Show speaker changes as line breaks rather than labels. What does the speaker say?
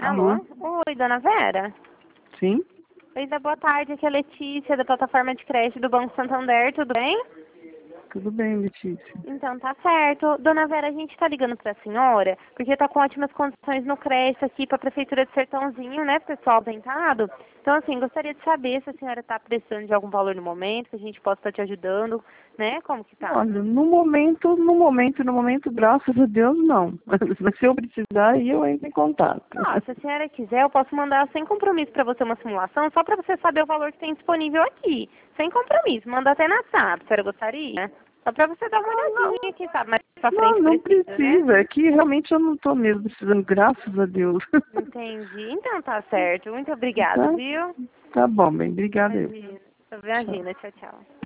Alô?
Oi, dona Vera?
Sim?
Oi, boa tarde, aqui é a Letícia, da plataforma de crédito do Banco Santander, tudo bem?
Tudo bem, Letícia.
Então tá certo. Dona Vera, a gente tá ligando pra senhora, porque tá com ótimas condições no crédito aqui pra Prefeitura de Sertãozinho, né, pessoal ausentado. Então, assim, gostaria de saber se a senhora tá precisando de algum valor no momento, que a gente possa estar te ajudando, né? Como que tá?
Olha, no momento, graças a Deus, não. Mas se eu precisar, aí eu entro em contato.
Se a senhora quiser, eu posso mandar sem compromisso pra você uma simulação, só pra você saber o valor que tem disponível aqui. Sem compromisso, manda até na WhatsApp, a senhora gostaria? Só pra você dar uma olhadinha aqui, sabe? Mais pra frente
Não
precisa, né?
precisa. É que realmente eu não estou mesmo precisando, graças a Deus.
Entendi. Então tá certo. Muito obrigada,
Tá?
viu?
Tá bom, bem. Obrigada.
Imagina.
Tchau.
Imagina. Tchau, tchau.